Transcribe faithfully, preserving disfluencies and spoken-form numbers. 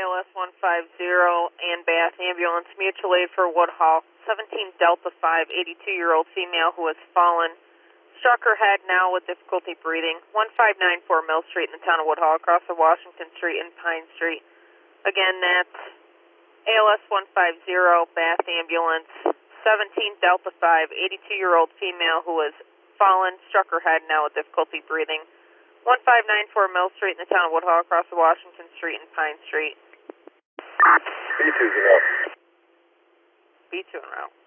L S one five zero and Bath Ambulance, mutual aid for Woodhull. seventeen Delta five, eighty-two-year-old female who has fallen. Struck her head now with difficulty breathing. one five nine four Mill Street in the town of Woodhull, across of Washington Street and Pine Street. Again, that's A L S one five zero, Bath Ambulance, seventeen Delta five, eighty-two-year-old female who has fallen, struck her head now with difficulty breathing. one five nine four Mill Street in the town of Woodhull, across of Washington Street and Pine Street. B two's in route. B two en route.